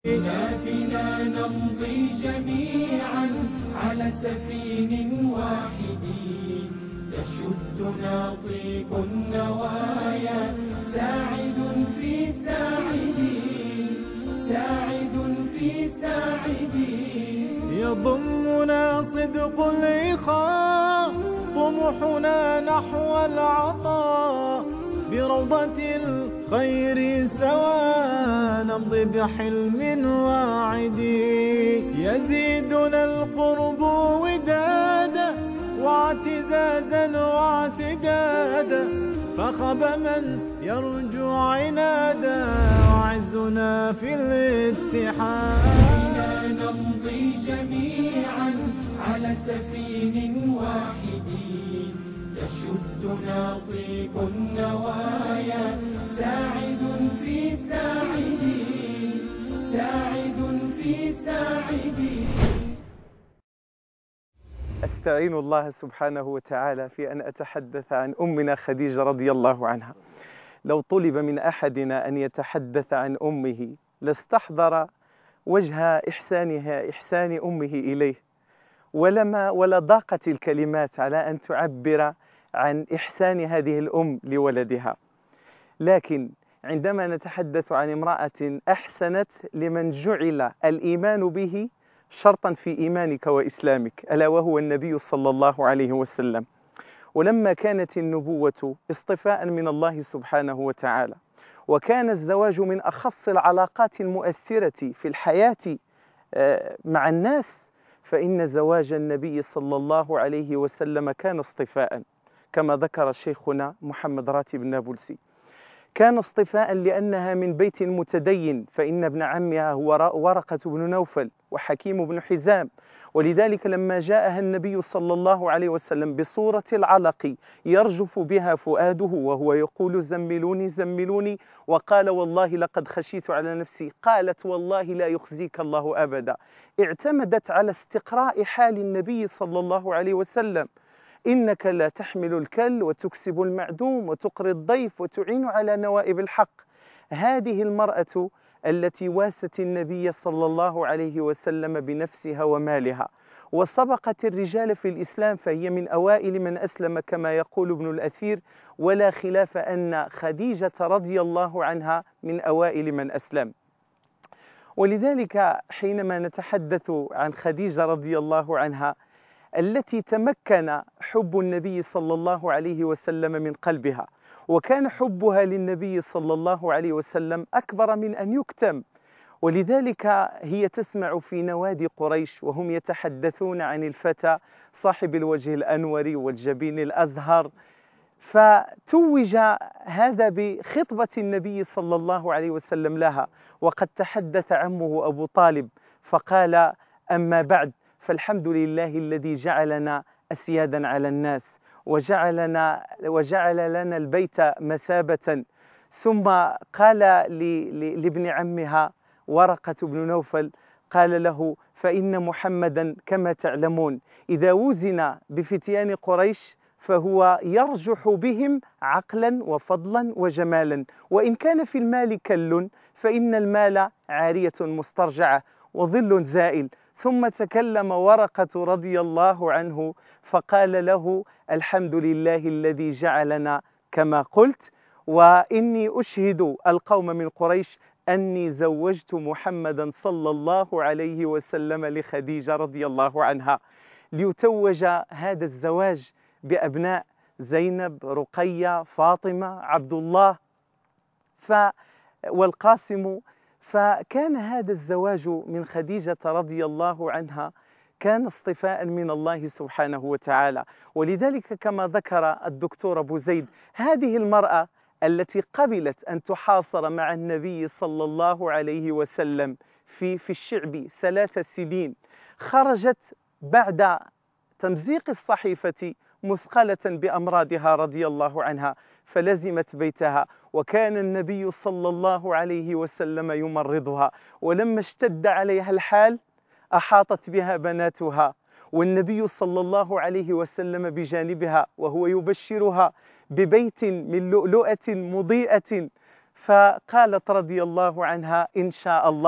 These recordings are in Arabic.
بنا نمضي جميعا على سفين واحد، يشدنا طيب النوايا، ساعد في ساعدين، يضمنا صدق الإخاء، طموحنا نحو العطاء، بروضة الخير سوا نمضي بحلم واعد، يزيدنا القرب ودادا واعتزازا واعتدادا، فخب من يرجو عنادا، وعزنا في الاتحاد. بنا نمضي جميعا على سفين واحد، يشدنا طيب النوايا، ساعد في ساعدين. أستعين الله سبحانه وتعالى في أن أتحدث عن أمنا خديجة رضي الله عنها. لو طلب من أحدنا أن يتحدث عن أمه لاستحضر وجه إحسان أمه إليه، ولا ضاقت الكلمات على أن تعبر عن إحسان هذه الأم لولدها. لكن عندما نتحدث عن امرأة أحسنت لمن جعل الإيمان به شرطا في إيمانك وإسلامك، ألا وهو النبي صلى الله عليه وسلم. ولما كانت النبوة اصطفاء من الله سبحانه وتعالى، وكان الزواج من أخص العلاقات المؤثرة في الحياة مع الناس، فإن زواج النبي صلى الله عليه وسلم كان اصطفاء، كما ذكر شيخنا محمد راتب النابلسي. كان اصطفاء لأنها من بيت متدين، فإن ابن عمها هو ورقة بن نوفل وحكيم بن حزام، ولذلك لما جاءها النبي صلى الله عليه وسلم بصورة العلق يرجف بها فؤاده وهو يقول زملوني زملوني، وقال والله لقد خشيت على نفسي، قالت والله لا يخزيك الله أبدا. اعتمدت على استقراء حال النبي صلى الله عليه وسلم: إنك لا تحمل الكل وتكسب المعدوم وتقري الضيف وتعين على نوائب الحق. هذه المرأة التي واست النبي صلى الله عليه وسلم بنفسها ومالها، وسبقت الرجال في الإسلام، فهي من أوائل من أسلم كما يقول ابن الأثير، ولا خلاف أن خديجة رضي الله عنها من أوائل من أسلم. ولذلك حينما نتحدث عن خديجة رضي الله عنها التي تمكن حب النبي صلى الله عليه وسلم من قلبها، وكان حبها للنبي صلى الله عليه وسلم أكبر من أن يكتم، ولذلك هي تسمع في نوادي قريش وهم يتحدثون عن الفتى صاحب الوجه الأنور والجبين الأزهر، فتوج هذا بخطبة النبي صلى الله عليه وسلم لها، وقد تحدث عمه أبو طالب فقال: أما بعد، فالحمد لله الذي جعلنا أسيادا على الناس وجعل لنا البيت مثابة. ثم قال لابن عمها ورقة بن نوفل، قال له: فإن محمدا كما تعلمون إذا وزن بفتيان قريش فهو يرجح بهم عقلا وفضلا وجمالا، وإن كان في المال كل فإن المال عارية مسترجعة وظل زائل. ثم تكلم ورقة رضي الله عنه فقال له: الحمد لله الذي جعلنا كما قلت، وإني أشهد القوم من قريش أني زوجت محمدا صلى الله عليه وسلم لخديجة رضي الله عنها. ليتوج هذا الزواج بأبناء زينب، رقية، فاطمة، عبد الله والقاسم. فكان هذا الزواج من خديجة رضي الله عنها كان اصطفاء من الله سبحانه وتعالى. ولذلك كما ذكر الدكتور أبو زيد، هذه المرأة التي قبلت أن تحاصر مع النبي صلى الله عليه وسلم في الشعب 3 سنين، خرجت بعد تمزيق الصحيفة مثقلة بأمراضها رضي الله عنها، فلزمت بيتها، وكان النبي صلى الله عليه وسلم يمرضها، ولما اشتد عليها الحال أحاطت بها بناتها، والنبي صلى الله عليه وسلم بجانبها وهو يبشرها ببيت من لؤلؤة مضيئة، فقالت رضي الله عنها: إن شاء الله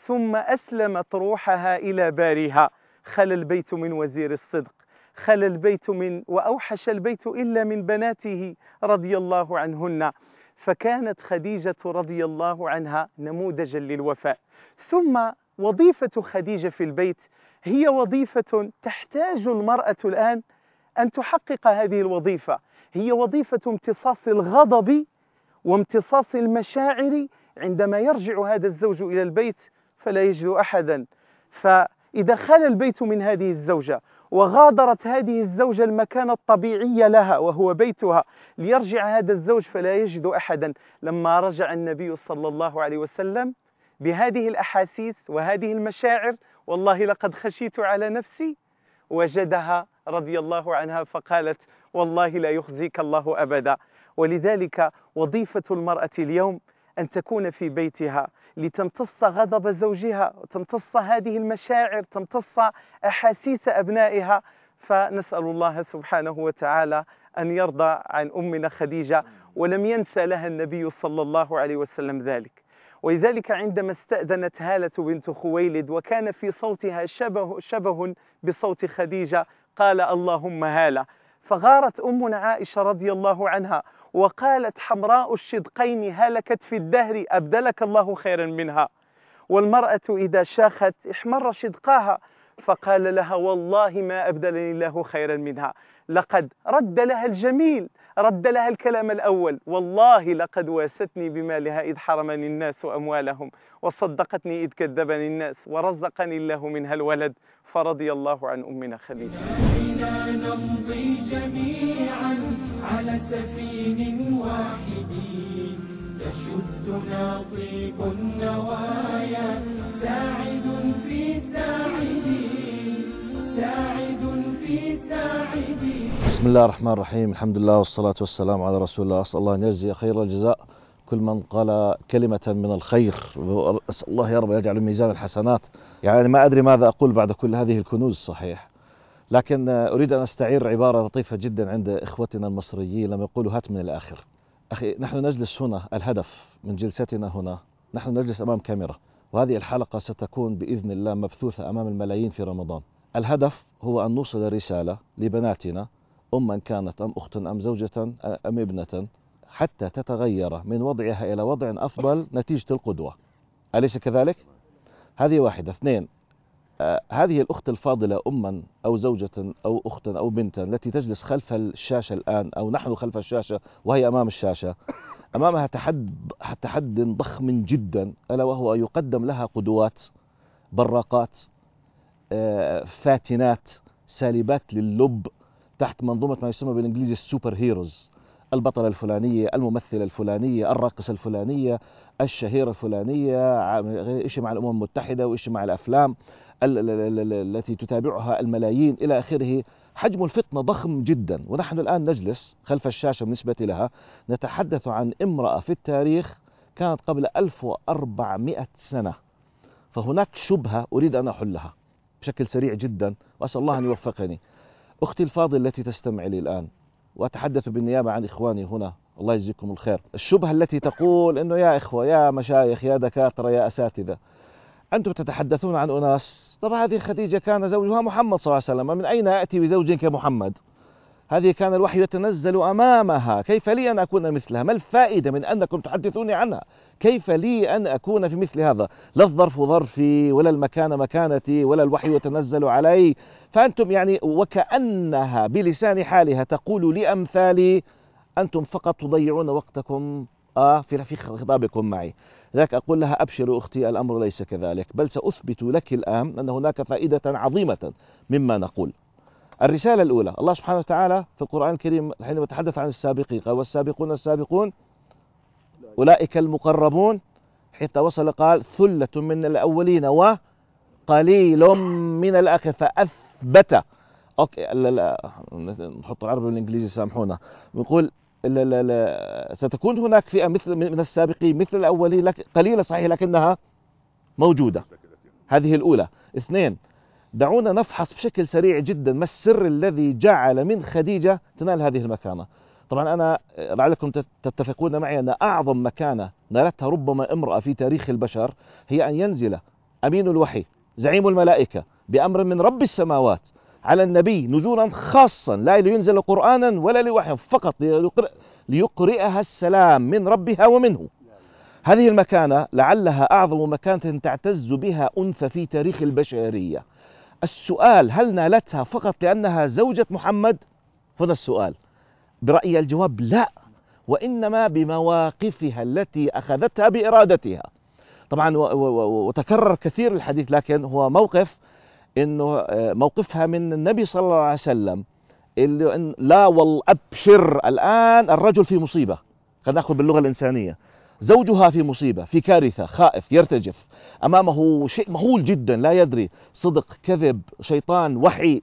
ثم أسلمت روحها إلى باريها. خل البيت من وزير الصدق، خل البيت من وأوحش البيت إلا من بناته رضي الله عنهن. فكانت خديجة رضي الله عنها نموذجا للوفاء. ثم وظيفة خديجة في البيت هي وظيفة تحتاج المرأة الآن أن تحقق هذه الوظيفة، هي وظيفة امتصاص الغضب وامتصاص المشاعر عندما يرجع هذا الزوج إلى البيت فلا يجد أحدا. فإذا خل البيت من هذه الزوجة وغادرت هذه الزوجة المكان الطبيعي لها وهو بيتها ليرجع هذا الزوج فلا يجد أحدا. لما رجع النبي صلى الله عليه وسلم بهذه الأحاسيس وهذه المشاعر، والله لقد خشيت على نفسي، وجدها رضي الله عنها فقالت والله لا يخزيك الله أبدا. ولذلك وظيفة المرأة اليوم أن تكون في بيتها لتمتص غضب زوجها، تمتص هذه المشاعر، تمتص أحاسيس أبنائها. فنسأل الله سبحانه وتعالى أن يرضى عن أمنا خديجة، ولم ينسى لها النبي صلى الله عليه وسلم ذلك. ولذلك عندما استأذنت هالة بنت خويلد وكان في صوتها شبه بصوت خديجة قال اللهم هالة. فغارت أمنا عائشة رضي الله عنها وقالت حمراء الشدقين هلكت في الدهر أبدلك الله خيرا منها. والمرأة إذا شاخت احمر شدقاها، فقال لها والله ما أبدلني الله خيرا منها. لقد رد لها الجميل، رد لها الكلام الأول، والله لقد واستني بمالها إذ حرمني الناس أموالهم، وصدقتني إذ كذبني الناس، ورزقني الله منها الولد. فرضي الله عن أمنا خديجة. بنا نمضي جميعا على سفين واحد يشدنا طيب النوايا، ساعد في ساعد. بسم الله الرحمن الرحيم، الحمد لله والصلاة والسلام على رسول الله. أسأل الله أن يجزي خير الجزاء كل من قال كلمة من الخير. أسأل الله يا رب يجعل ميزان الحسنات. يعني ما أدري ماذا أقول بعد كل هذه الكنوز صحيح، لكن أريد أن أستعير عبارة لطيفة جدا عند إخوتنا المصريين لما يقولوا هات من الآخر. أخي، نحن نجلس هنا، الهدف من جلستنا هنا نحن نجلس أمام كاميرا، وهذه الحلقة ستكون بإذن الله مبثوثة أمام الملايين في رمضان. الهدف هو أن نوصل رسالة لبناتنا، أما كانت أم أخت أم زوجة أم ابنة، حتى تتغير من وضعها إلى وضع أفضل نتيجة القدوة. أليس كذلك؟ هذه واحدة. اثنين، هذه الأخت الفاضلة أما أو زوجة أو أخت أو بنتا التي تجلس خلف الشاشة الآن، أو نحن خلف الشاشة وهي أمام الشاشة، أمامها تحد ضخم جدا، ألا وهو يقدم لها قدوات براقات فاتنات سالبات للب تحت منظومة ما يسمى بالإنجليزي السوبر هيروز. البطلة الفلانية، الممثلة الفلانية، الراقصة الفلانية، الشهيرة الفلانية، إيش مع الأمم المتحدة وإيش مع الأفلام التي تتابعها الملايين إلى آخره. حجم الفتنة ضخم جدا، ونحن الآن نجلس خلف الشاشة بالنسبة لها نتحدث عن امرأة في التاريخ كانت قبل 1400 سنة. فهناك شبهة أريد أن أحلها بشكل سريع جدا، وأسأل الله أن يوفقني. أختي الفاضل التي تستمع لي الآن، وأتحدث بالنيابة عن إخواني هنا، الله يجزيكم الخير. الشبهة التي تقول إنه يا إخوة، يا مشايخ، يا دكاترة، يا أساتذة، أنتم تتحدثون عن أناس. طب هذه خديجة كان زوجها محمد صلى الله عليه وسلم، من أين يأتي بزوج كمحمد؟ هذه كان الوحي يتنزل أمامها، كيف لي أن أكون مثلها؟ ما الفائدة من أنكم تحدثوني عنها؟ كيف لي أن أكون في مثل هذا؟ لا الظرف ظرفي، ولا المكان مكانتي، ولا الوحي يتنزل علي. فأنتم يعني وكأنها بلسان حالها تقول لأمثالي أنتم فقط تضيعون وقتكم في خطابكم معي. لذلك أقول لها أبشروا أختي، الأمر ليس كذلك، بل سأثبت لك الآن أن هناك فائدة عظيمة مما نقول. الرسالة الأولى، الله سبحانه وتعالى في القرآن الكريم حينما يتحدث عن السابقين قال والسابقون السابقون أولئك المقربون، حتى وصل قال ثلة من الأولين وقليل من الآخرين، فأثبت. أوكي، نحط العربي والإنجليزي سامحونا، نقول ستكون هناك فئة مثل من السابقين مثل الأولين، قليلة صحيح لكنها موجودة. هذه الأولى. اثنين، دعونا نفحص بشكل سريع جدا ما السر الذي جعل من خديجة تنال هذه المكانة. طبعا أنا لعلكم تتفقون معي أن أعظم مكانة نالتها ربما امرأة في تاريخ البشر هي أن ينزل أمين الوحي زعيم الملائكة بأمر من رب السماوات على النبي نزولا خاصا لا لينزل قرآنا ولا لوحيا، فقط ليقرئها السلام من ربها ومنه. هذه المكانة لعلها أعظم مكانة تعتز بها أنثى في تاريخ البشرية. السؤال هل نالتها فقط لأنها زوجة محمد؟ هذا السؤال. برأيي الجواب لا، وإنما بمواقفها التي أخذتها بإرادتها. طبعا وتكرر كثير الحديث، لكن هو موقف إنه موقفها من النبي صلى الله عليه وسلم اللي لا والله أبشر الآن الرجل في مصيبة، خلينا نأخذ باللغة الإنسانية، زوجها في مصيبة في كارثة، خائف يرتجف أمامه شيء مهول جدا لا يدري صدق كذب شيطان وحي،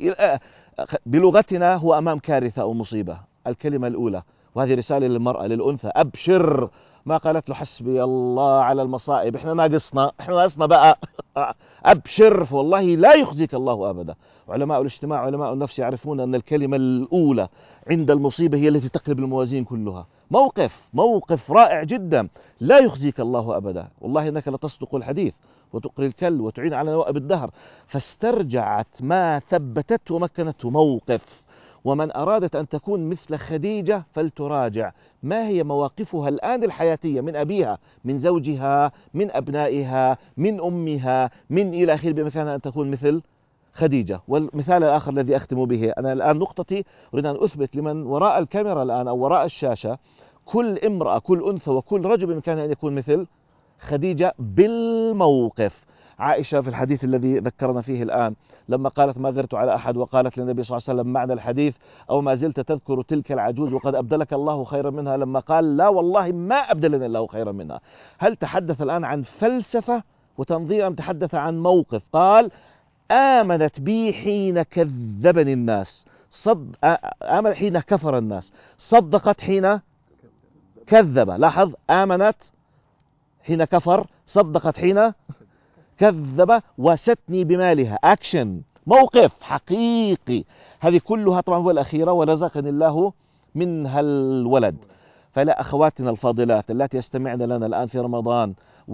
بلغتنا هو أمام كارثة أو مصيبة. الكلمة الأولى، وهذه رسالة للمرأة للأنثى، أبشر. ما قالت له حسبي الله على المصائب، احنا ناقصنا بقى أبشر، والله لا يخزيك الله أبدا. علماء الاجتماع علماء النفس يعرفون أن الكلمة الأولى عند المصيبة هي التي تقلب الموازين كلها. موقف رائع جدا، لا يخزيك الله أبدا، والله إنك لتصدق الحديث وتقري الكل وتعين على نوائب الدهر. فاسترجعت ما ثبتته ومكنته موقف. ومن أرادت أن تكون مثل خديجة فلتراجع ما هي مواقفها الآن الحياتية من أبيها، من زوجها، من أبنائها، من أمها، من إلى آخره، بمكانها أن تكون مثل خديجة. والمثال الآخر الذي أختم به، أنا الآن نقطتي أريد أن أثبت لمن وراء الكاميرا الآن أو وراء الشاشة، كل امرأة كل أنثى وكل رجل بإمكانه أن يكون مثل خديجة بالموقف. عائشة في الحديث الذي ذكرنا فيه الآن لما قالت ما غرت على أحد، وقالت للنبي صلى الله عليه وسلم معنى الحديث أو ما زلت تذكر تلك العجوز وقد أبدلك الله خيرا منها، لما قال لا والله ما أبدلني الله خيرا منها. هل تحدث الآن عن فلسفة وتنظير أم تحدث عن موقف؟ قال آمنت بي حين كذبني الناس، آمنت حين كفر الناس، صدقت حين كذب. لاحظ، آمنت حين كفر، صدقت حين كذب، وستني بمالها. أكشن، موقف حقيقي. هذه كلها طبعا هو الأخيرة ورزقني الله منها الولد. فلا أخواتنا الفاضلات التي يستمعن لنا الآن في رمضان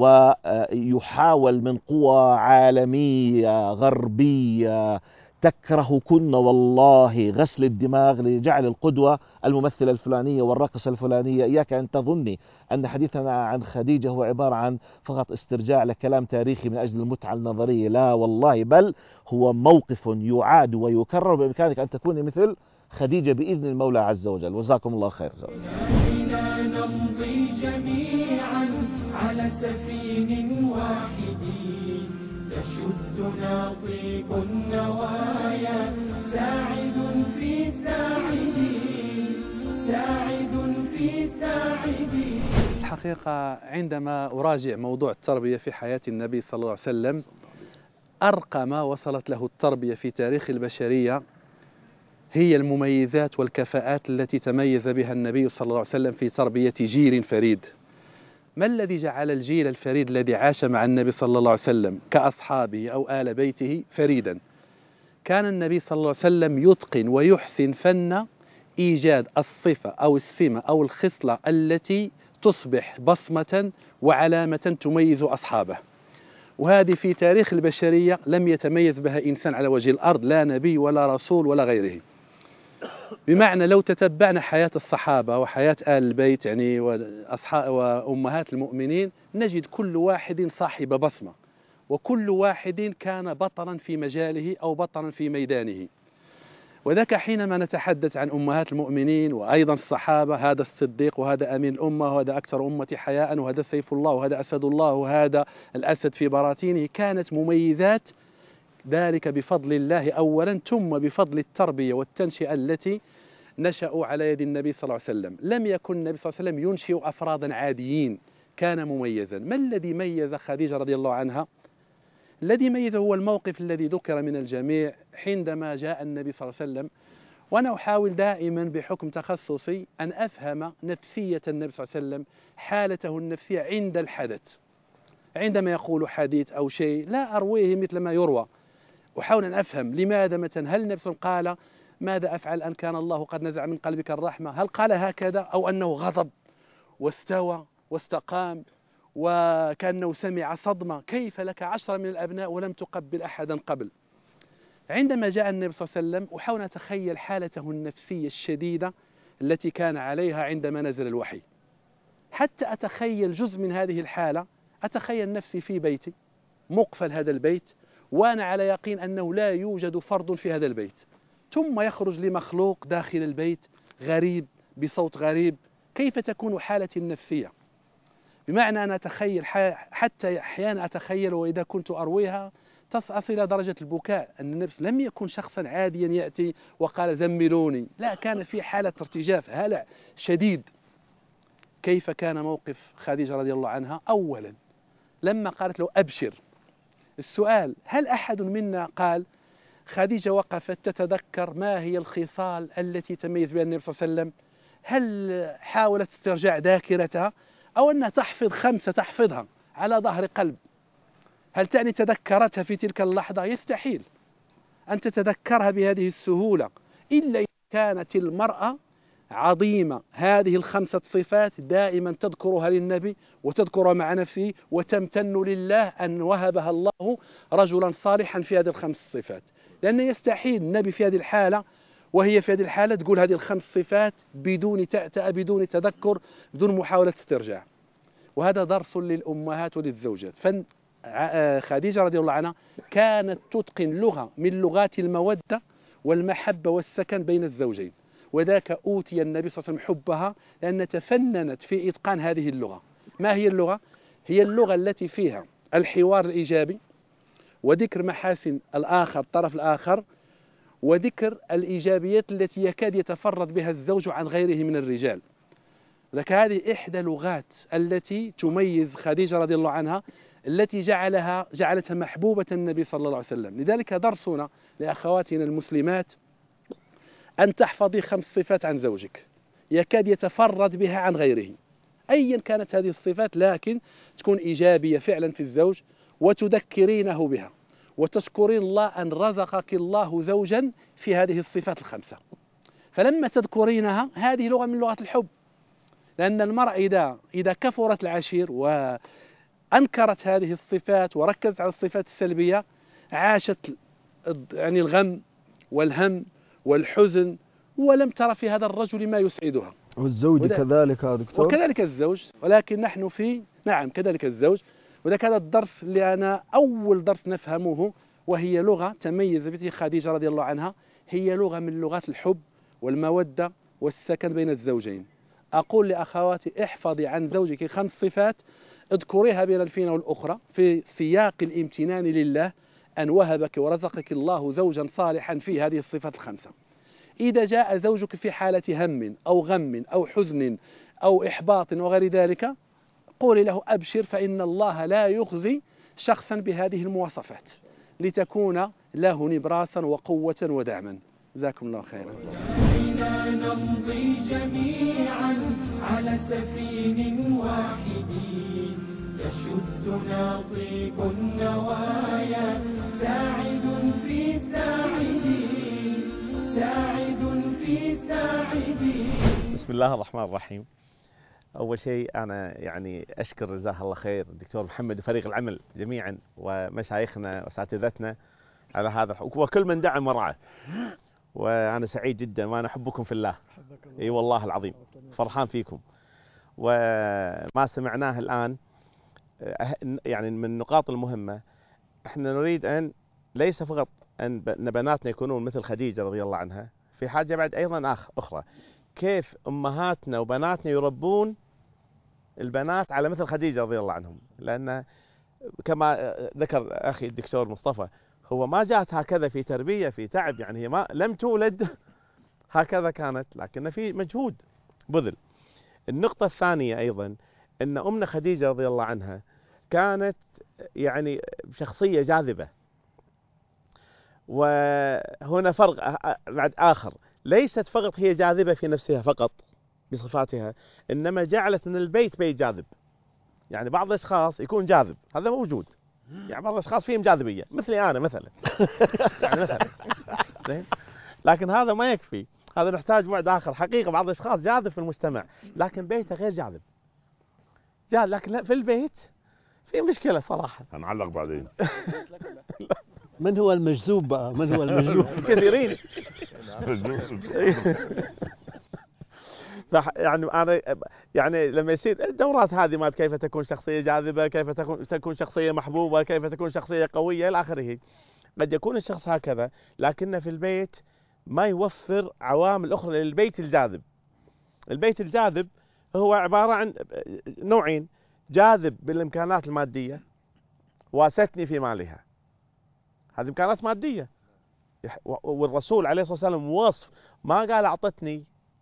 ويحاول من قوى عالمية غربية تكرهكن والله غسل الدماغ لجعل القدوة الممثلة الفلانية والراقصة الفلانية، إياك أن تظني أن حديثنا عن خديجة هو عبارة عن فقط استرجاع لكلام تاريخي من أجل المتعة النظرية، لا والله، بل هو موقف يعاد ويكرر. بإمكانك أن تكوني مثل خديجة بإذن المولى عز وجل. وجزاكم الله خير. بنا نمضي جميعا على سفين واحد، يشدنا طيب النوايا، ساعد في ساعدي. الحقيقة عندما أراجع موضوع التربية في حياة النبي صلى الله عليه وسلم، أرقى ما وصلت له التربية في تاريخ البشرية هي المميزات والكفاءات التي تميز بها النبي صلى الله عليه وسلم في تربية جيل فريد. ما الذي جعل الجيل الفريد الذي عاش مع النبي صلى الله عليه وسلم كأصحابه أو آل بيته فريدا؟ كان النبي صلى الله عليه وسلم يتقن ويحسن فن إيجاد الصفة أو السمة أو الخصلة التي تصبح بصمة وعلامة تميز أصحابه، وهذه في تاريخ البشرية لم يتميز بها إنسان على وجه الأرض، لا نبي ولا رسول ولا غيره. بمعنى لو تتبعنا حياة الصحابة وحياة آل البيت يعني وأمهات المؤمنين، نجد كل واحد صاحب بصمة، وكل واحد كان بطلا في مجاله أو بطلا في ميدانه. وذاك حينما نتحدث عن أمهات المؤمنين وأيضا الصحابة، هذا الصديق وهذا أمين الأمة وهذا أكثر أمتي حياء وهذا سيف الله وهذا أسد الله وهذا الأسد في براثينه، كانت مميزات ذلك بفضل الله أولا، ثم بفضل التربية والتنشئة التي نشأوا على يد النبي صلى الله عليه وسلم. لم يكن النبي صلى الله عليه وسلم ينشئ أفرادا عاديين، كان مميزا. ما الذي ميز خديجة رضي الله عنها؟ الذي ميزه هو الموقف الذي ذكر من الجميع حينما جاء النبي صلى الله عليه وسلم. وأنا أحاول دائما بحكم تخصصي أن أفهم نفسية النبي صلى الله عليه وسلم، حالته النفسية عند الحدث. عندما يقول حديث أو شيء لا أرويه مثل ما يروى، أحاول أن أفهم لماذا مثلا هل النبي صلى الله عليه وسلم قال ماذا أفعل أن كان الله قد نزع من قلبك الرحمة؟ هل قال هكذا أو أنه غضب واستوى واستقام وكأنه سمع صدمة، كيف لك 10 من الأبناء ولم تقبل أحدا قبل؟ عندما جاء النبي صلى الله عليه وسلم أحاول أتخيل حالته النفسية الشديدة التي كان عليها عندما نزل الوحي، حتى أتخيل جزء من هذه الحالة. أتخيل نفسي في بيتي، مقفل هذا البيت، وأنا على يقين أنه لا يوجد فرد في هذا البيت، ثم يخرج لي مخلوق داخل البيت غريب بصوت غريب. كيف تكون حالتي النفسية؟ بمعنى أن أتخيل، حتى أحيانا أتخيل وإذا كنت أرويها تصل إلى درجة البكاء، أن النفس لم يكن شخصا عاديا يأتي وقال زملوني، لا، كان في حالة ارتجاف، هلع شديد. كيف كان موقف خديجة رضي الله عنها؟ أولا لما قالت له أبشر، السؤال: هل أحد منا قال خديجة وقفت تتذكر ما هي الخصال التي تميز بها النبي صلى الله عليه وسلم؟ هل حاولت استرجاع ذاكرتها، أو أنها تحفظ 5 تحفظها على ظهر قلب؟ هل تعني تذكرتها في تلك اللحظة؟ يستحيل أن تتذكرها بهذه السهولة، إلا إذا كانت المرأة عظيمة هذه ال5 صفات دائما تذكرها للنبي وتذكرها مع نفسه وتمتن لله أن وهبها الله رجلا صالحا في هذه ال5 صفات، لأن يستحيل النبي في هذه الحالة وهي في هذه الحالة تقول هذه ال5 صفات بدون تأتأة، بدون تذكر، بدون محاولة استرجاع. وهذا درس للأمهات وللزوجات. خديجة رضي الله عنها كانت تتقن لغة من لغات المودة والمحبة والسكن بين الزوجين، وذاك أوتي النبي صلى الله عليه وسلم حبها لأن تفننت في إتقان هذه اللغة. ما هي اللغة؟ هي اللغة التي فيها الحوار الإيجابي وذكر محاسن الآخر، الطرف الآخر، وذكر الإيجابيات التي يكاد يتفرد بها الزوج عن غيره من الرجال. لك هذه إحدى لغات التي تميز خديجة رضي الله عنها، التي جعلتها محبوبة النبي صلى الله عليه وسلم. لذلك درسنا لأخواتنا المسلمات أن تحفظي 5 صفات عن زوجك يكاد يتفرد بها عن غيره، أيا كانت هذه الصفات، لكن تكون إيجابية فعلا في الزوج، وتذكرينه بها وتشكرين الله أن رزقك الله زوجا في هذه الصفات ال5. فلما تذكرينها، هذه لغة من لغات الحب، لأن المرأة إذا كفرت العشير وأنكرت هذه الصفات وركزت على الصفات السلبية، عاشت يعني الغم والهم والحزن، ولم ترى في هذا الرجل ما يسعدها. والزوج كذلك يا دكتور، وكذلك الزوج، ولكن نحن نعم كذلك الزوج. ولذلك هذا الدرس اللي أنا أول درس نفهمه، وهي لغة تميز بها خديجة رضي الله عنها، هي لغة من لغات الحب والمودة والسكن بين الزوجين. أقول لأخواتي: احفظي عن زوجك 5 صفات، اذكريها بين الفينة والأخرى في سياق الامتنان لله أن وهبك ورزقك الله زوجا صالحا في هذه الصفات ال5. إذا جاء زوجك في حالة هم أو غم أو حزن أو إحباط وغير ذلك، قولي له: أبشر، فإن الله لا يخزي شخصا بهذه المواصفات، لتكون له نبراسا وقوة ودعما. جزاكم الله خيرا. بنا نمضي جميعا على سفين واحد، يشدنا طيب النوايا، ساعد في ساعدين، ساعد في ساعدين. بسم الله الرحمن الرحيم. أول شيء أنا يعني أشكر جزاه الله خير الدكتور محمد وفريق العمل جميعا ومشايخنا وأساتذتنا على هذا وكل من دعم ورعاه، وأنا سعيد جدا وأنا أحبكم في الله. إي والله العظيم فرحان فيكم. وما سمعناه الآن يعني من النقاط المهمة، احنا نريد أن ليس فقط أن بناتنا يكونون مثل خديجة رضي الله عنها، في حاجة بعد أيضا أخرى، كيف أمهاتنا وبناتنا يربون البنات على مثل خديجة رضي الله عنهم. لأن كما ذكر أخي الدكتور مصطفى، هو ما جاءت هكذا في تربية في تعب، يعني هي ما لم تولد هكذا كانت، لكن في مجهود بذل. النقطة الثانية أيضا أن أمنا خديجة رضي الله عنها كانت يعني شخصية جاذبة. وهنا فرق بعد آخر، ليست فقط هي جاذبة في نفسها فقط بصفاتها، إنما جعلت من البيت بيت جاذب. يعني بعض الأشخاص يكون جاذب، هذا موجود، يعني بعض الأشخاص فيهم جاذبية مثلي أنا مثلا يعني مثلا لكن هذا ما يكفي، هذا نحتاج بعد آخر. حقيقة بعض الأشخاص جاذب في المجتمع لكن بيته غير جاذب، جاء لكن لا، في البيت في مشكلة صراحة. هنعلق بعدين. من هو المجذوب بقى؟ من هو المجذوب؟ كثيرين. يعني انا يعني لما يصير الدورات هذه مالت كيف تكون شخصيه جاذبه، كيف تكون شخصيه محبوبه، كيف تكون شخصيه قويه الى اخره، قد يكون الشخص هكذا لكنه في البيت ما يوفر عوامل اخرى للبيت الجاذب. البيت الجاذب هو عباره عن نوعين: جاذب بالامكانات الماديه، واستني في مالها، هذه امكانات ماديه. والرسول عليه الصلاه والسلام وصف، ما قال اعطتني،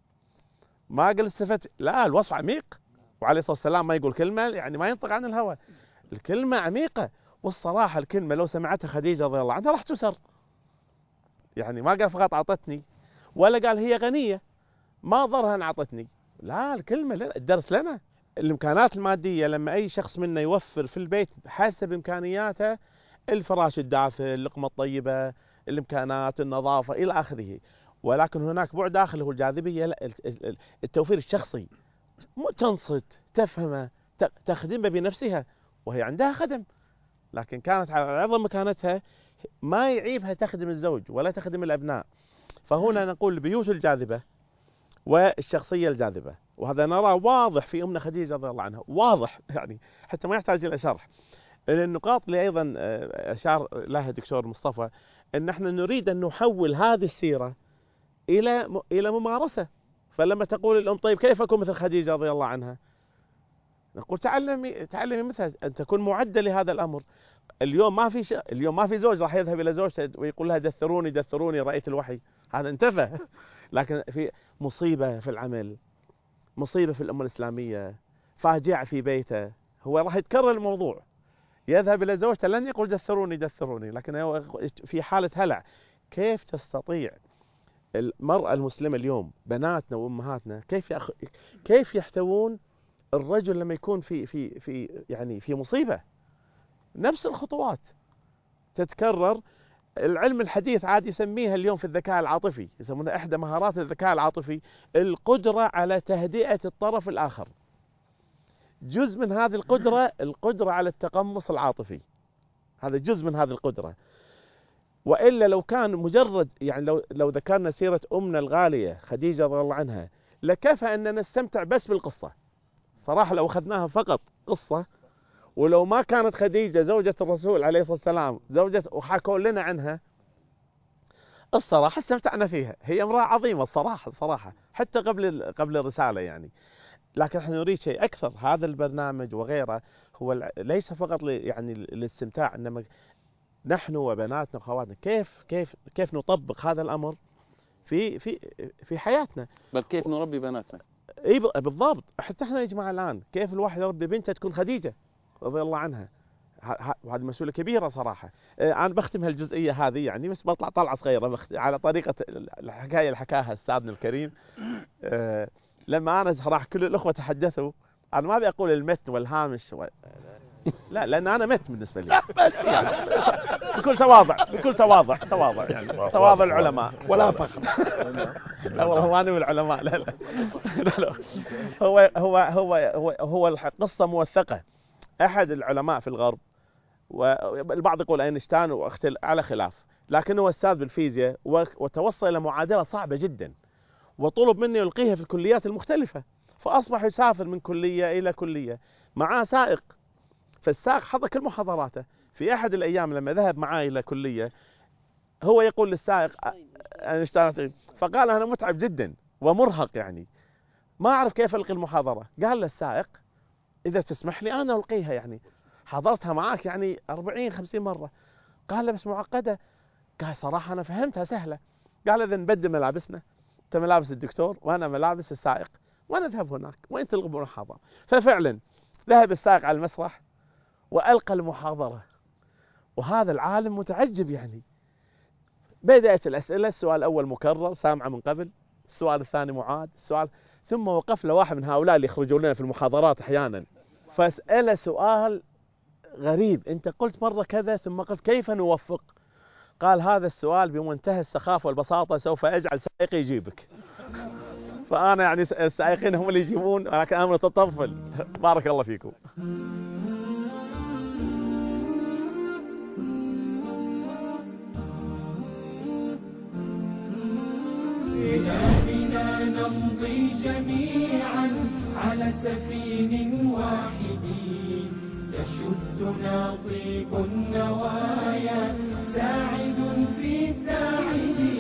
ما قال استفدت، لا، الوصف عميق. وعليه الصلاه والسلام ما يقول كلمه يعني ما ينطق عن الهوى، الكلمه عميقه. والصراحه الكلمه لو سمعتها خديجه رضي الله عنها راح تسر. يعني ما قال فقط اعطتني، ولا قال هي غنيه ما ضرها ان اعطتني، لا، الكلمه الدرس لنا. الامكانات الماديه لما اي شخص منا يوفر في البيت حسب امكانياته، الفراش الدافئ، اللقمه الطيبه، الامكانات، النظافه الى اخره. ولكن هناك بعد داخل هو الجاذبيه، لا، التوفير الشخصي، تنصت، تفهمه، تخدمه بنفسها وهي عندها خدم، لكن كانت على عظم مكانتها ما يعيبها تخدم الزوج ولا تخدم الابناء. فهنا نقول البيوت الجاذبه والشخصيه الجاذبه، وهذا نرى واضح في امنا خديجه رضي الله عنها، واضح يعني حتى ما يحتاج الى شرح. النقاط اللي ايضا اشار لها الدكتور مصطفى، ان احنا نريد ان نحول هذه السيره الى ممارسه. فلما تقول الام طيب كيف اكون مثل خديجه رضي الله عنها، نقول تعلمي مثل ان تكون معده لهذا الامر. اليوم ما في زوج راح يذهب الى زوجته ويقول لها دثروني دثروني رايت الوحي، هذا انتفى. لكن في مصيبه في العمل، مصيبه في الامه الاسلاميه، فاجعه في بيته، هو راح يتكرر الموضوع، يذهب الى زوجته لن يقول دثروني دثروني، لكن هو في حاله هلع. كيف تستطيع المرأة المسلمة اليوم، بناتنا وأمهاتنا، كيف يحتوون الرجل لما يكون في مصيبة؟ نفس الخطوات تتكرر. العلم الحديث عاد يسميها اليوم في الذكاء العاطفي، يسمونها إحدى مهارات الذكاء العاطفي، القدرة على تهدئة الطرف الآخر. جزء من هذه القدرة على التقمص العاطفي، هذا جزء من هذه القدرة. وإلا لو كان مجرد يعني لو ذكرنا سيرة أمنا الغالية خديجة رضي الله عنها لكفى أننا نستمتع بس بالقصة صراحة. لو أخذناها فقط قصة، ولو ما كانت خديجة زوجة الرسول عليه الصلاة والسلام زوجة وحكوا لنا عنها، الصراحة استمتعنا فيها. هي امرأة عظيمة الصراحة حتى قبل الرسالة يعني. لكن احنا نريد شيء أكثر. هذا البرنامج وغيره هو ليس فقط يعني للاستمتاع، إنما نحن وبناتنا وأخواتنا كيف نطبق هذا الأمر في حياتنا، بل كيف نربي بناتنا. اي بالضبط. حتى احنا يا جماعه الان كيف الواحد يربي بنته تكون خديجه رضي الله عنها، وهذه مسؤوليه كبيره صراحه. انا بختم هالجزئيه هذه يعني، بس بطلع طلعه صغيره على طريقه الحكايه اللي حكاها استاذنا الكريم. لما انا صراحه كل الاخوه تحدثوا، انا ما ابي اقول المتن والهامش لا، لان انا مت بالنسبه لي يعني بكل تواضع يعني، تواضع العلماء ولا فخر. لا والله هو انا من العلماء، لا. هو القصه موثقه. احد العلماء في الغرب، والبعض يقول اينشتاين على خلاف، لكنه هو استاذ بالفيزياء وتوصل الى معادله صعبه جدا، وطلب مني يلقيها في الكليات المختلفه، فاصبح يسافر من كليه الى كليه معاه سائق. فالسائق حضر كل محاضراته. في احد الايام لما ذهب معي الى كليه، هو يقول للسائق اينشتاين، فقال انا متعب جدا ومرهق يعني ما اعرف كيف القي المحاضره. قال للسائق اذا تسمح لي انا القيها، يعني حضرتها معاك يعني 40-50 مره. قال له بس معقده. قال صراحه انا فهمتها سهله. قال اذا نبدل ملابسنا، انت ملابس الدكتور وانا ملابس السائق، ونذهب هناك وانت تلقي المحاضره. ففعلا ذهب السائق على المسرح والقى المحاضره، وهذا العالم متعجب يعني. بدات الاسئله، السؤال الاول مكرر سامعه من قبل، السؤال الثاني معاد، ثم وقف له واحد من هؤلاء اللي يخرجون لنا في المحاضرات احيانا، فاساله سؤال غريب، انت قلت مره كذا ثم قلت كيف نوفق؟ قال هذا السؤال بمنتهى السخافه والبساطه سوف اجعل سائقي يجيبك. فانا يعني السائقين هم اللي يجيبون، لكن انا متطفل. بارك الله فيكم. بنا نمضي جميعا على سفين واحد، يشدنا طيب النوايا، ساعد في ساعد،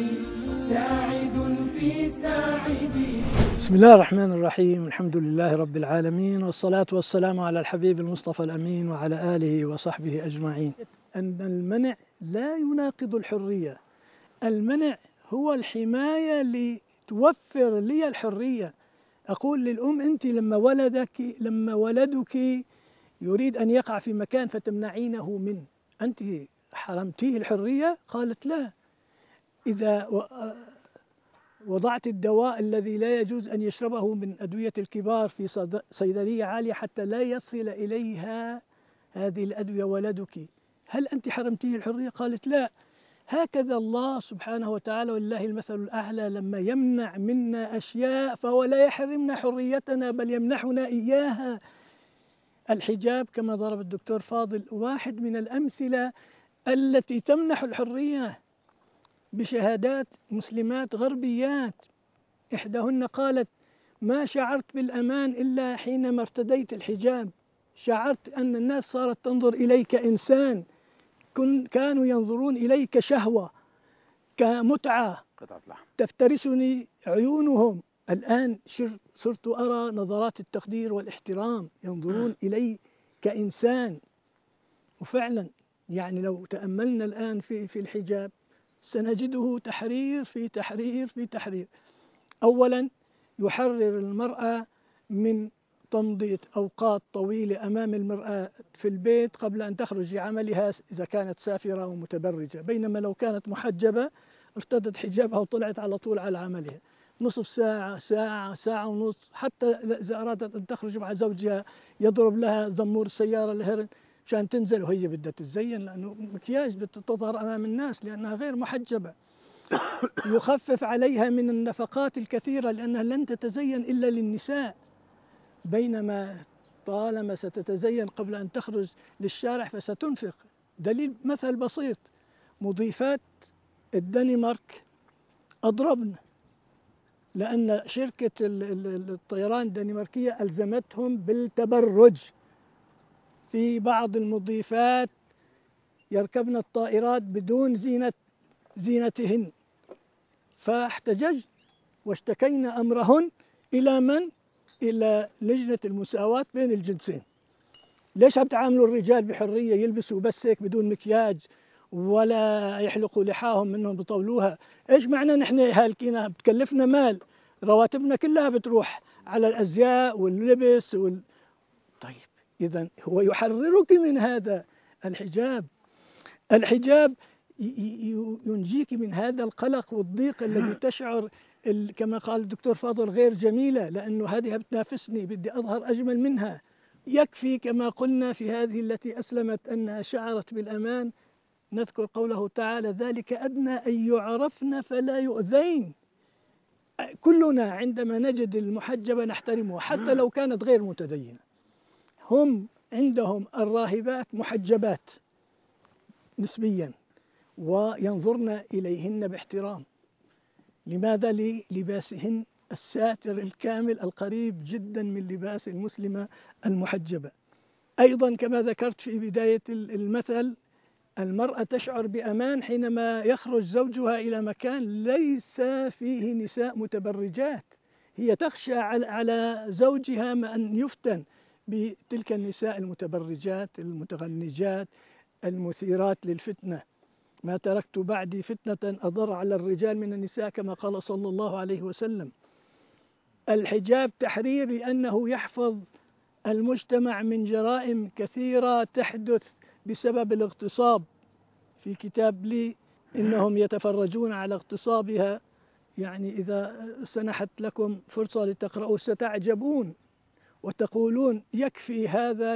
ساعد في ساعد. بسم الله الرحمن الرحيم، الحمد لله رب العالمين، والصلاة والسلام على الحبيب المصطفى الأمين وعلى آله وصحبه أجمعين. أن المنع لا يناقض الحرية، المنع هو الحماية لتوفر لي الحرية. أقول للأم أنت لما ولدك يريد أن يقع في مكان فتمنعينه منه، أنت حرمتيه الحرية؟ قالت لا. إذا وضعت الدواء الذي لا يجوز أن يشربه من أدوية الكبار في صيدلية عالية حتى لا يصل إليها هذه الأدوية ولدك، هل أنت حرمتيه الحرية؟ قالت لا. هكذا الله سبحانه وتعالى ولله المثل الأعلى لما يمنع منا أشياء فهو لا يحرمنا حريتنا بل يمنحنا إياها. الحجاب كما ضرب الدكتور فاضل واحد من الأمثلة التي تمنح الحرية بشهادات مسلمات غربيات. إحداهن قالت: ما شعرت بالأمان إلا حينما ارتديت الحجاب، شعرت أن الناس صارت تنظر إليك إنسان، كانوا ينظرون إليك شهوة كمتعة تفترسني عيونهم، الآن صرت أرى نظرات التقدير والاحترام، ينظرون إلي كإنسان. وفعلا يعني لو تأملنا الآن في الحجاب سنجده تحرير في تحرير في تحرير. أولا يحرر المرأة من تمضية أوقات طويلة أمام المرأة في البيت قبل أن تخرج لعملها إذا كانت سافرة ومتبرجة، بينما لو كانت محجبة ارتدت حجابها وطلعت على طول على عملها، نصف ساعة، ساعة، ساعة ونص، حتى إذا أرادت أن تخرج مع زوجها يضرب لها زمور السيارة الهرن عشان تنزل وهي بدها تتزين، لأنه مكياج بدها تظهر أمام الناس لأنها غير محجبة. يخفف عليها من النفقات الكثيرة لأنها لن تتزين إلا للنساء، بينما طالما ستتزين قبل أن تخرج للشارع فستنفق. دليل مثل بسيط: مضيفات الدنمارك أضربن لأن شركة الطيران الدنماركية ألزمتهم بالتبرج. في بعض المضيفات يركبن الطائرات بدون زينتهن، فاحتججن واشتكينا أمرهن إلى من؟ إلى لجنة المساواة بين الجنسين. ليش عم تعاملوا الرجال بحرية يلبسوا بس هيك بدون مكياج ولا يحلقوا لحاهم منهم بطولوها؟ إيش معنى نحن هالكينا بتكلفنا مال، رواتبنا كلها بتروح على الأزياء واللبس طيب إذن هو يحررك من هذا الحجاب. الحجاب ينجيك من هذا القلق والضيق الذي تشعر كما قال الدكتور فاضل غير جميلة، لأنه هذه بتنافسني بدي أظهر أجمل منها. يكفي كما قلنا في هذه التي أسلمت أنها شعرت بالأمان، نذكر قوله تعالى: ذلك أدنى أن يعرفن فلا يؤذين. كلنا عندما نجد المحجبة نحترمها حتى لو كانت غير متدينة. هم عندهم الراهبات محجبات نسبيا وينظرن إليهن باحترام. لماذا؟ للباسهن الساتر الكامل القريب جدا من لباس المسلمة المحجبة. أيضا كما ذكرت في بداية المثل، المرأة تشعر بأمان حينما يخرج زوجها إلى مكان ليس فيه نساء متبرجات، هي تخشى على زوجها ما أن يفتن بتلك النساء المتبرجات المتغنجات المثيرات للفتنة. ما تركت بعدي فتنة أضر على الرجال من النساء كما قال صلى الله عليه وسلم. الحجاب تحرير لأنه يحفظ المجتمع من جرائم كثيرة تحدث بسبب الاغتصاب. في كتاب لي إنهم يتفرجون على اغتصابها، يعني إذا سنحت لكم فرصة لتقرأوا ستعجبون وتقولون يكفي هذا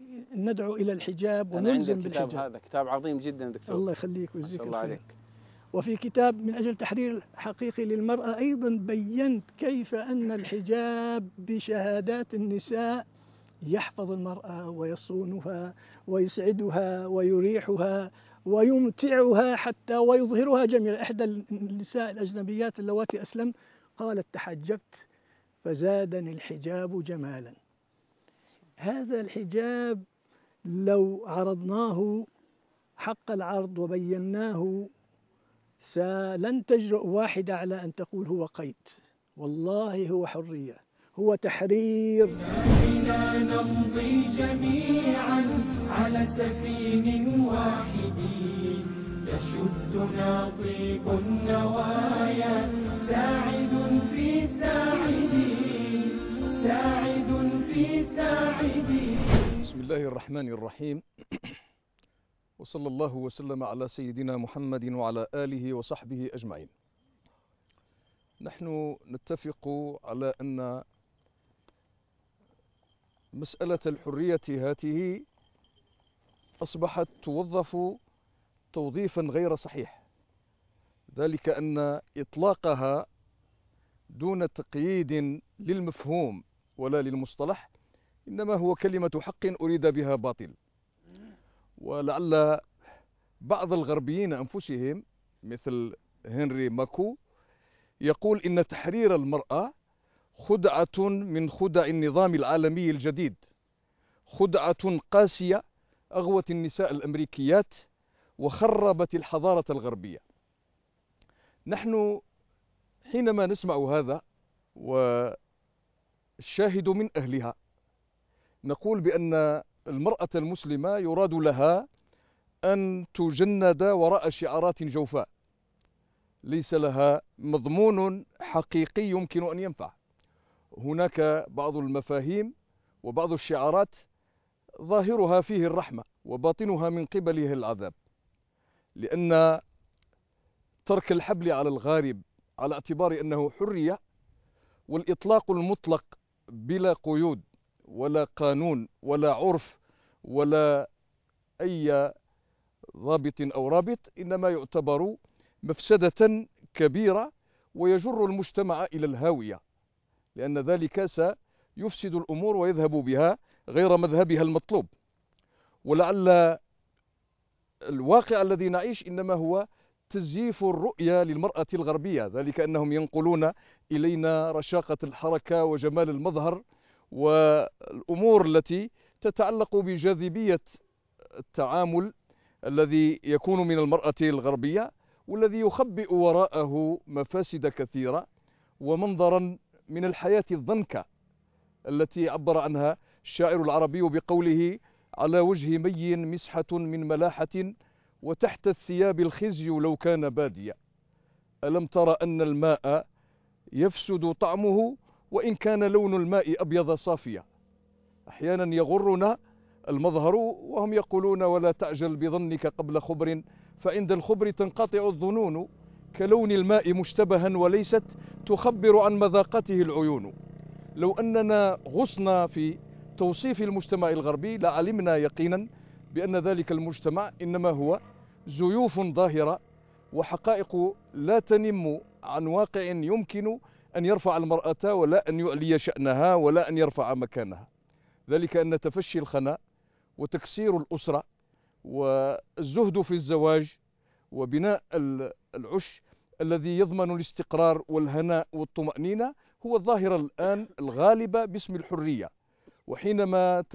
ندعو إلى الحجاب ونلزم بالحجاب. هذا كتاب عظيم جدا دكتور، الله يخليك ويجزيك الله عليك. وفي كتاب من أجل تحرير حقيقي للمرأة أيضا بينت كيف أن الحجاب بشهادات النساء يحفظ المرأة ويصونها ويسعدها ويريحها ويمتعها حتى ويظهرها جميلة. إحدى النساء الأجنبيات اللواتي أسلم قالت: تحجبت فزادني الحجاب جمالا. هذا الحجاب لو عرضناه حق العرض وبيناه لن تجرؤ واحدة على أن تقول هو قيد. والله هو حرية، هو تحرير. بنا نمضي جميعا على سفين واحد يشدنا طيب النوايا ساعد في ساعدين، ساعد في ساعدين. بسم الله الرحمن الرحيم، وصلى الله وسلم على سيدنا محمد وعلى آله وصحبه أجمعين. نحن نتفق على أن مسألة الحرية هذه أصبحت توظف توظيفا غير صحيح، ذلك أن إطلاقها دون تقييد للمفهوم ولا للمصطلح إنما هو كلمة حق أريد بها باطل. ولعل بعض الغربيين أنفسهم مثل هنري ماكو يقول إن تحرير المرأة خدعة من خدع النظام العالمي الجديد، خدعة قاسية أغوت النساء الأمريكيات وخربت الحضارة الغربية. نحن حينما نسمع هذا والشاهد من أهلها نقول بأن المرأة المسلمة يراد لها أن تجند وراء شعارات جوفاء ليس لها مضمون حقيقي يمكن أن ينفع. هناك بعض المفاهيم وبعض الشعارات ظاهرها فيه الرحمة وباطنها من قبله العذاب، لأن ترك الحبل على الغارب على اعتبار أنه حرية والإطلاق المطلق بلا قيود ولا قانون ولا عرف ولا أي ضابط أو رابط إنما يعتبر مفسدة كبيرة ويجر المجتمع إلى الهاوية، لأن ذلك سيفسد الأمور ويذهب بها غير مذهبها المطلوب. ولعل الواقع الذي نعيش إنما هو تزييف الرؤية للمرأة الغربية، ذلك أنهم ينقلون إلينا رشاقة الحركة وجمال المظهر والأمور التي تتعلق بجاذبية التعامل الذي يكون من المرأة الغربية، والذي يخبئ وراءه مفاسد كثيرة ومنظرا من الحياة الضنكة التي عبر عنها الشاعر العربي بقوله: على وجه مي مسحة من ملاحة وتحت الثياب الخزي لو كان باديا. ألم تر أن الماء يفسد طعمه وإن كان لون الماء أبيض صافيا. أحيانا يغرنا المظهر وهم يقولون: ولا تعجل بظنك قبل خبر فعند الخبر تنقطع الظنون، كلون الماء مشتبها وليست تخبر عن مذاقته العيون. لو أننا غصنا في توصيف المجتمع الغربي لعلمنا يقينا بأن ذلك المجتمع إنما هو زيوف ظاهرة وحقائق لا تنم عن واقع يمكن أن يرفع المرأة ولا أن يعلي شأنها ولا أن يرفع مكانها. ذلك أن تفشي الخناء وتكسير الأسرة والزهد في الزواج وبناء العش الذي يضمن الاستقرار والهناء والطمأنينة هو الظاهرة الآن الغالبة باسم الحرية. وحينما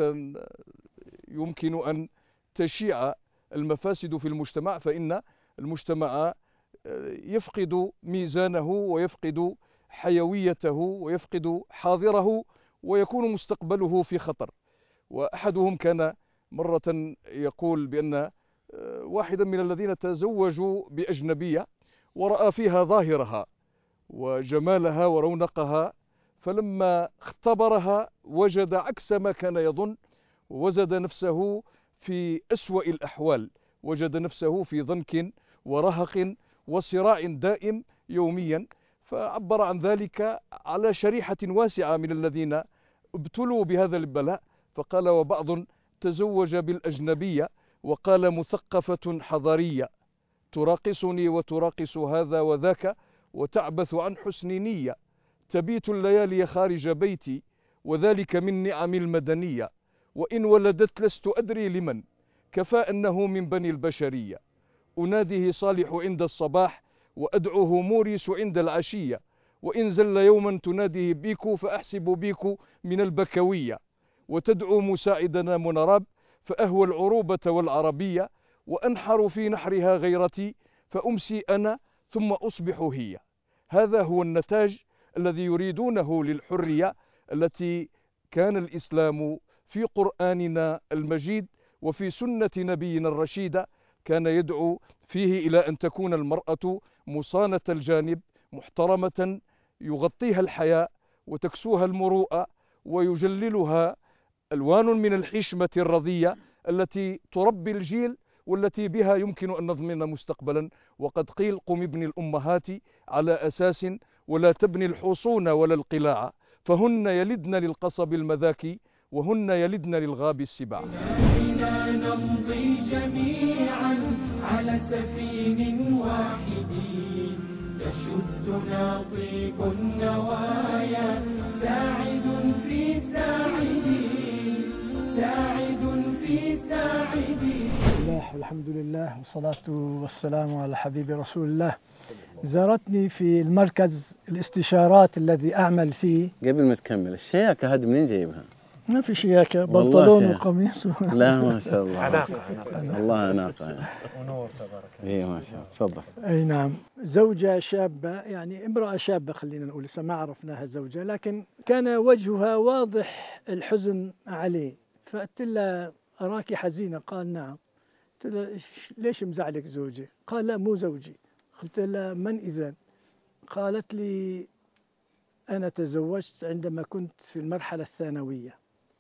يمكن أن تشيع المفاسد في المجتمع فإن المجتمع يفقد ميزانه ويفقد حيويته ويفقد حاضره ويكون مستقبله في خطر. وأحدهم كان مرة يقول بأن واحدا من الذين تزوجوا بأجنبية ورأى فيها ظاهرها وجمالها ورونقها، فلما اختبرها وجد عكس ما كان يظن، ووجد نفسه في أسوأ الأحوال، وجد نفسه في ضنك ورهق وصراع دائم يوميا. فعبر عن ذلك على شريحة واسعة من الذين ابتلوا بهذا البلاء، فقال: وبعض تزوج بالأجنبية وقال مثقفة حضارية، تراقصني وتراقص هذا وذاك، وتعبث عن حسن نية. تبيت الليالي خارج بيتي، وذلك من نعم المدنية. وإن ولدت لست أدري لمن، كفى أنه من بني البشرية. أناديه صالح عند الصباح، وأدعوه موريس عند العشية. وإن زل يوما تناديه بيكو، فأحسب بيكو من البكوية. وتدعو مساعدنا منراب، فأهوى العروبة والعربية. وأنحر في نحرها غيرتي، فأمسي أنا ثم أصبح هي. هذا هو النتاج الذي يريدونه للحرية، التي كان الإسلام في قرآننا المجيد وفي سنة نبينا الرشيدة كان يدعو فيه إلى أن تكون المرأة مصانة الجانب، محترمة يغطيها الحياء وتكسوها المروءة، ويجللها ألوان من الحشمة الرضية التي تربي الجيل، والتي بها يمكن أن نضمن مستقبلا. وقد قيل: قم ابن الأمهات على أساس، ولا تبني الحصون ولا القلاع، فهن يلدن للقصب المذاكي، وهن يلدن للغاب السباع. بنا نمضي جميعا على سفين واحد، يشدنا طيب النوايا، ساعد في ساعدي، ساعد في ساعدي. الحمد لله والصلاة والسلام على حبيب رسول الله. زارتني في المركز الاستشارات الذي أعمل فيه. قبل ما تكمل، الشياكة هذه منين جايبها؟ ما في شياكة، بنطلون وقميص. لا ما شاء الله. الله أناقة ونور تبارك الله. إيه ما شاء الله. تفضل. أي نعم. زوجة شابة، يعني امرأة شابة خلينا نقول، لسه ما عرفناها زوجة، لكن كان وجهها واضح الحزن عليه. فقلت لها: أراك حزينة؟ قال: نعم. قلت له: ليش مزعلك زوجي؟ قال: لا مو زوجي. قلت لها: من إذن؟ قالت لي: أنا تزوجت عندما كنت في المرحلة الثانوية،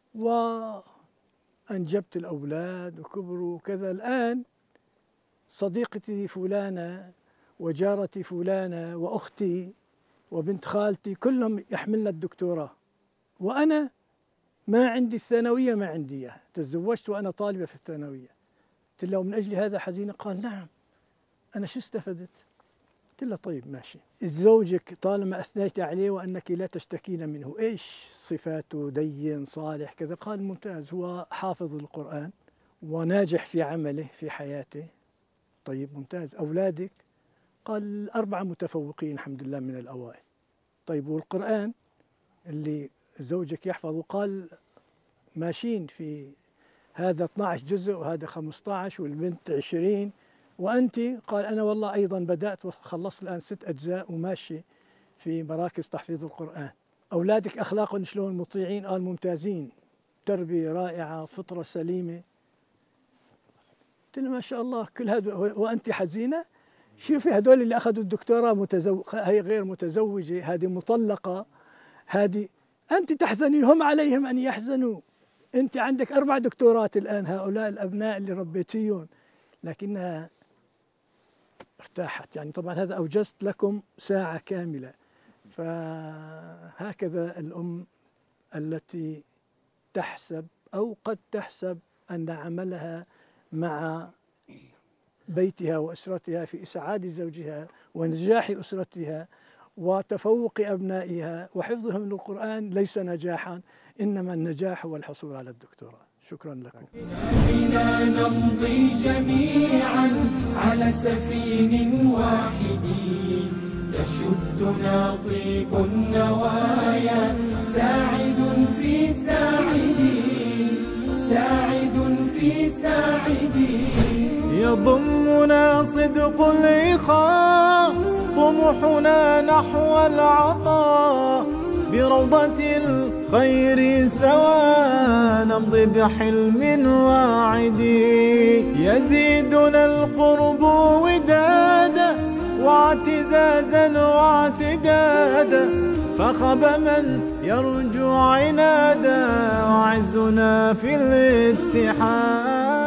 وأنجبت الأولاد وكبروا وكذا. الآن صديقتي فلانة وجارتي فلانة وأختي وبنت خالتي كلهم يحملن الدكتوراه، وأنا ما عندي الثانوية، ما عندي إياها. تزوجت وأنا طالبة في الثانوية. قلت له: من أجل هذا حزينة؟ قال: نعم. أنا شو استفدت؟ قلت له: طيب ماشي، زوجك طالما أثنيت عليه وأنك لا تشتكين منه، إيش صفاته؟ دين صالح كذا؟ قال: ممتاز، هو حافظ القرآن وناجح في عمله في حياته. طيب ممتاز. أولادك؟ قال: 4 متفوقين الحمد لله من الأوائل. طيب والقرآن اللي زوجك يحفظه؟ قال: ماشيين في هذا 12 جزء وهذا 15 والبنت 20. وأنت؟ قال: أنا والله أيضا بدأت وخلصت الآن 6 أجزاء وماشي في مراكز تحفيظ القرآن. أولادك أخلاقهم شلون؟ مطيعين؟ قال: ممتازين، تربية رائعة، فطرة سليمة. قلت له: ما شاء الله كل هذا وأنت حزينة؟ شوفي هذول اللي أخذوا الدكتوراه هي غير متزوجة، هذه مطلقة، هذه أنت تحزنين، هم عليهم أن يحزنوا. أنت عندك 4 دكتورات الآن، هؤلاء الأبناء اللي ربيتيهم، لكنها ارتاحت. يعني طبعا هذا أوجزت لكم ساعة كاملة. فهكذا الأم التي تحسب أو قد تحسب أن عملها مع بيتها وأسرتها في إسعاد زوجها ونجاح أسرتها وتفوق أبنائها وحفظهم للقرآن ليس نجاحا، إنما النجاح هو الحصول على الدكتوراه. شكرا لكم. بنا نمضي جميعا على سفين واحد، يشدنا طيب النوايا، ساعد في ساعدي، ساعد في ساعدي. يضمنا صدق الإخاء، طموحنا نحو العطاء، بروضة الخير سوا نمضي بحلم واعد. يزيدنا القرب ودادا واعتزازا واعتدادا، فخب من يرجو عنادا، وعزنا في الاتحاد.